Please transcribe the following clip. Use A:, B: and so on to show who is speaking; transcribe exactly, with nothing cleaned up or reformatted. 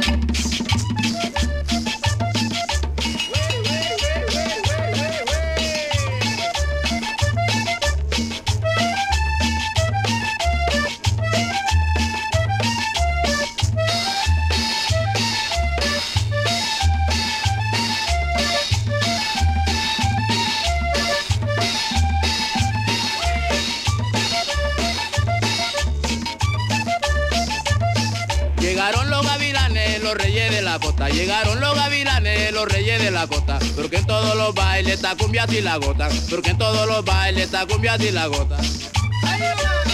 A: Llegaron los gavilanes, los reyes de la costa. Llegaron los gavilanes, los reyes de la costa. Porque en todos los bailes está cumbia y la gota. Porque en todos los bailes está cumbia y la gota. ¡Ay,